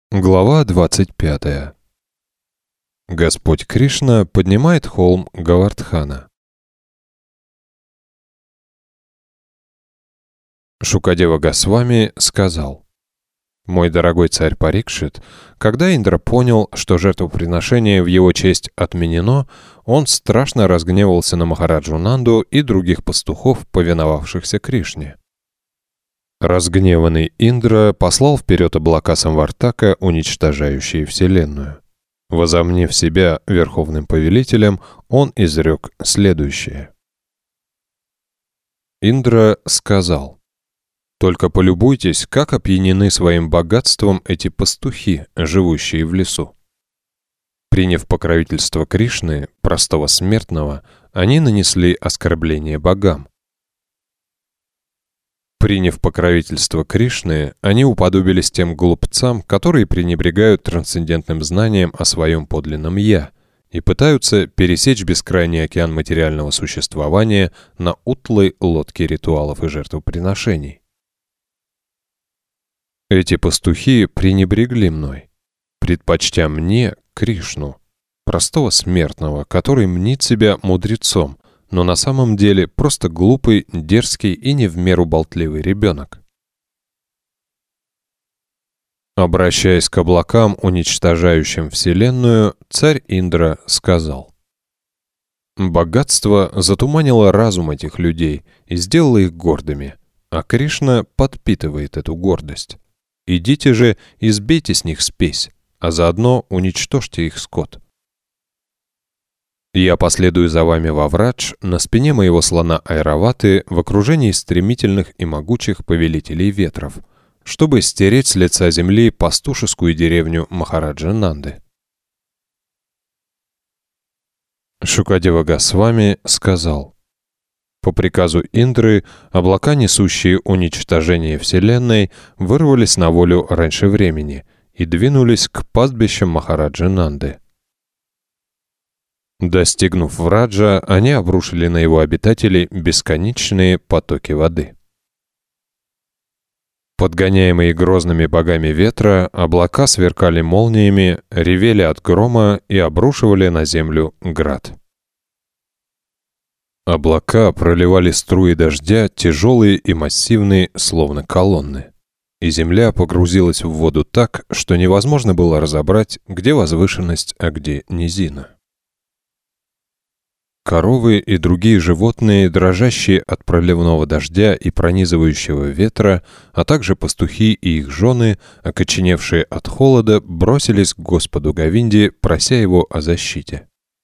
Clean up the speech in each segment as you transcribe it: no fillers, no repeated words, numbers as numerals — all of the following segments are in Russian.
Глава 25. Господь Кришна поднимает холм Говардхана. Шукадева Госвами сказал: «Мой дорогой царь Парикшит, когда Индра понял, что жертвоприношение в его честь отменено, он страшно разгневался на Махараджу Нанду и других пастухов, повиновавшихся Кришне. Разгневанный Индра послал вперед облака Самвартака, уничтожающие Вселенную. Возомнив себя верховным повелителем, он изрек следующее. Индра сказал: «Только полюбуйтесь, как опьянены своим богатством эти пастухи, живущие в лесу». Приняв покровительство Кришны, простого смертного, они нанесли оскорбление богам. Приняв покровительство Кришны, они уподобились тем глупцам, которые пренебрегают трансцендентным знанием о своем подлинном «я» и пытаются пересечь бескрайний океан материального существования на утлой лодке ритуалов и жертвоприношений. Эти пастухи пренебрегли мной, предпочтя мне Кришну, простого смертного, который мнит себя мудрецом, но на самом деле просто глупый, дерзкий и не в меру болтливый ребенок. Обращаясь к облакам, уничтожающим Вселенную, царь Индра сказал: «Богатство затуманило разум этих людей и сделало их гордыми, а Кришна подпитывает эту гордость. Идите же и сбейте с них спесь, а заодно уничтожьте их скот. Я последую за вами во Врадж на спине моего слона Айраваты в окружении стремительных и могучих повелителей ветров, чтобы стереть с лица земли пастушескую деревню Махараджа Нанды». Шукадева Госвами сказал: «По приказу Индры облака, несущие уничтожение Вселенной, вырвались на волю раньше времени и двинулись к пастбищам Махараджа Нанды. Достигнув Враджа, они обрушили на его обитателей бесконечные потоки воды. Подгоняемые грозными богами ветра, облака сверкали молниями, ревели от грома и обрушивали на землю град. Облака проливали струи дождя, тяжелые и массивные, словно колонны. И земля погрузилась в воду так, что невозможно было разобрать, где возвышенность, а где низина. Коровы и другие животные, дрожащие от проливного дождя и пронизывающего ветра, а также пастухи и их жены, окоченевшие от холода, бросились к Господу Говинде, прося его о защите.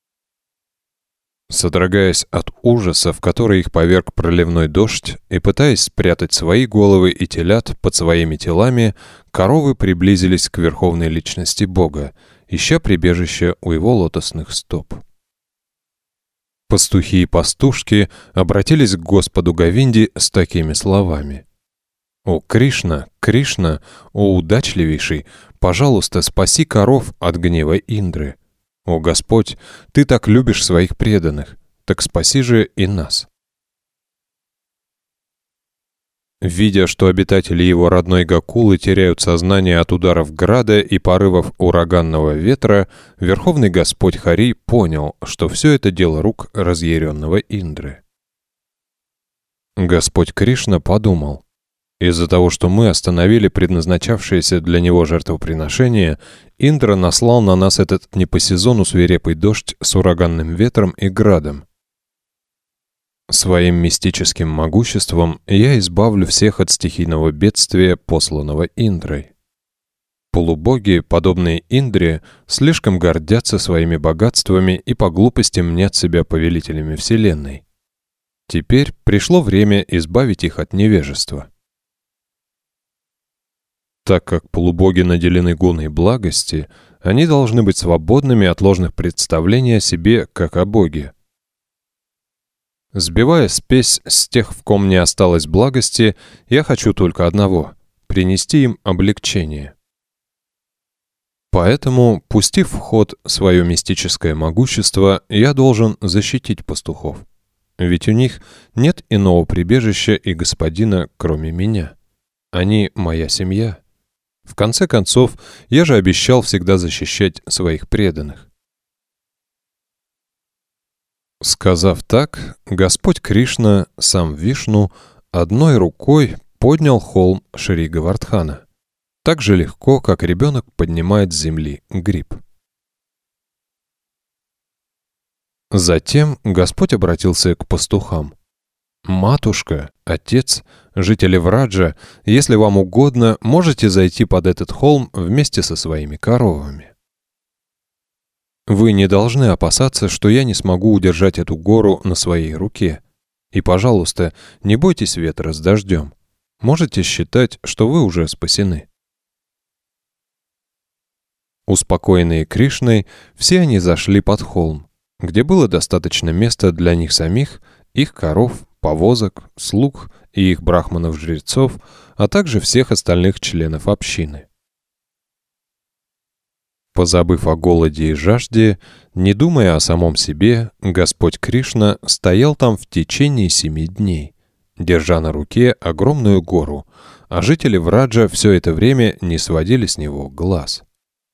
Содрогаясь от ужаса, в который их поверг проливной дождь, и пытаясь спрятать свои головы и телят под своими телами, коровы приблизились к верховной личности Бога, ища прибежища у его лотосных стоп. Пастухи и пастушки обратились к Господу Говинде с такими словами: «О Кришна, Кришна, о удачливейший, пожалуйста, спаси коров от гнева Индры. О Господь, Ты так любишь своих преданных, так спаси же и нас». Видя, что обитатели его родной Гокулы теряют сознание от ударов града и порывов ураганного ветра, Верховный Господь Хари понял, что все это дело рук разъяренного Индры. Господь Кришна подумал: из-за того, что мы остановили предназначавшееся для него жертвоприношение, Индра наслал на нас этот не по сезону свирепый дождь с ураганным ветром и градом. Своим мистическим могуществом я избавлю всех от стихийного бедствия, посланного Индрой. Полубоги, подобные Индре, слишком гордятся своими богатствами и по глупости мнят себя повелителями Вселенной. Теперь пришло время избавить их от невежества. Так как полубоги наделены гуной благости, они должны быть свободными от ложных представлений о себе, как о Боге. Сбивая спесь с тех, в ком не осталось благости, я хочу только одного — принести им облегчение. Поэтому, пустив в ход свое мистическое могущество, я должен защитить пастухов. Ведь у них нет иного прибежища и господина, кроме меня. Они — моя семья. В конце концов, я же обещал всегда защищать своих преданных. Сказав так, Господь Кришна, сам Вишну, одной рукой поднял холм Шри Говардхана, так же легко, как ребенок поднимает с земли гриб. Затем Господь обратился к пастухам. «Матушка, отец, жители Враджа, если вам угодно, можете зайти под этот холм вместе со своими коровами. Вы не должны опасаться, что я не смогу удержать эту гору на своей руке. И, пожалуйста, не бойтесь ветра с дождем. Можете считать, что вы уже спасены». Успокоенные Кришной, все они зашли под холм, где было достаточно места для них самих, их коров, повозок, слуг и их брахманов-жрецов, а также всех остальных членов общины. Позабыв о голоде и жажде, не думая о самом себе, Господь Кришна стоял там в течение 7 дней, держа на руке огромную гору, а жители Враджа все это время не сводили с него глаз.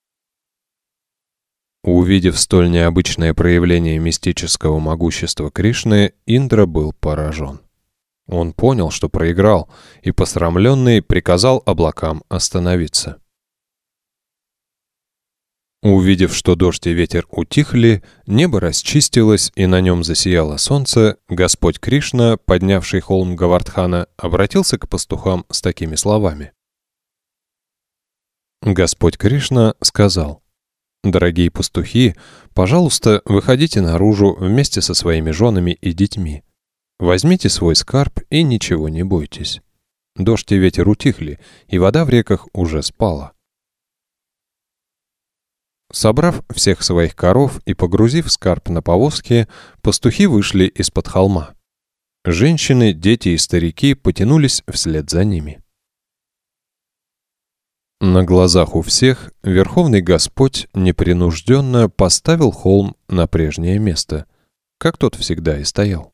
Увидев столь необычное проявление мистического могущества Кришны, Индра был поражен. Он понял, что проиграл, и, посрамленный, приказал облакам остановиться. Увидев, что дождь и ветер утихли, небо расчистилось, и на нем засияло солнце, Господь Кришна, поднявший холм Говардхана, обратился к пастухам с такими словами. Господь Кришна сказал: «Дорогие пастухи, пожалуйста, выходите наружу вместе со своими женами и детьми. Возьмите свой скарб и ничего не бойтесь. Дождь и ветер утихли, и вода в реках уже спала». Собрав всех своих коров и погрузив скарб на повозки, пастухи вышли из-под холма. Женщины, дети и старики потянулись вслед за ними. На глазах у всех Верховный Господь непринужденно поставил холм на прежнее место, как тот всегда и стоял.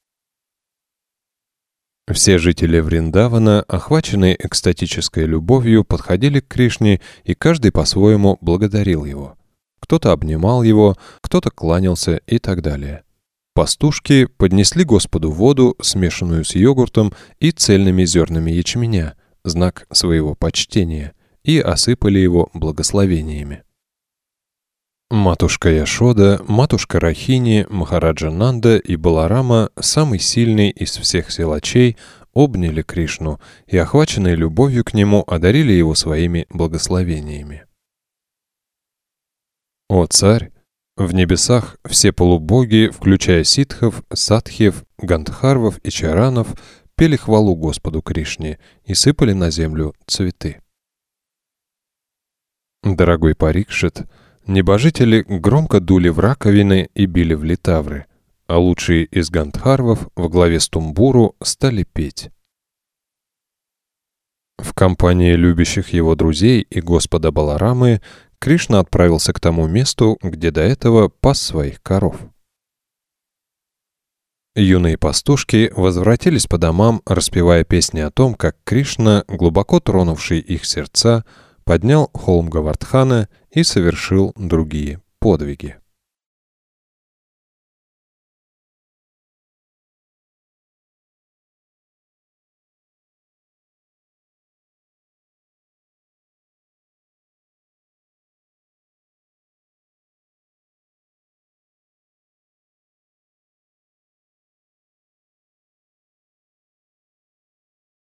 Все жители Вриндавана, охваченные экстатической любовью, подходили к Кришне, и каждый по-своему благодарил его. Кто-то обнимал его, кто-то кланялся и так далее. Пастушки поднесли Господу воду, смешанную с йогуртом и цельными зернами ячменя, знак своего почтения, и осыпали его благословениями. Матушка Яшода, матушка Рахини, Махараджа Нанда и Баларама, самый сильный из всех силачей, обняли Кришну и, охваченные любовью к нему, одарили его своими благословениями. «О царь! В небесах все полубоги, включая ситхов, садхьев, гандхарвов и чаранов, пели хвалу Господу Кришне и сыпали на землю цветы. Дорогой Парикшит, небожители громко дули в раковины и били в литавры, а лучшие из гандхарвов во главе с Тумбуру стали петь. В компании любящих его друзей и Господа Баларамы Кришна отправился к тому месту, где до этого пас своих коров. Юные пастушки возвратились по домам, распевая песни о том, как Кришна, глубоко тронувший их сердца, поднял холм Говардхана и совершил другие подвиги.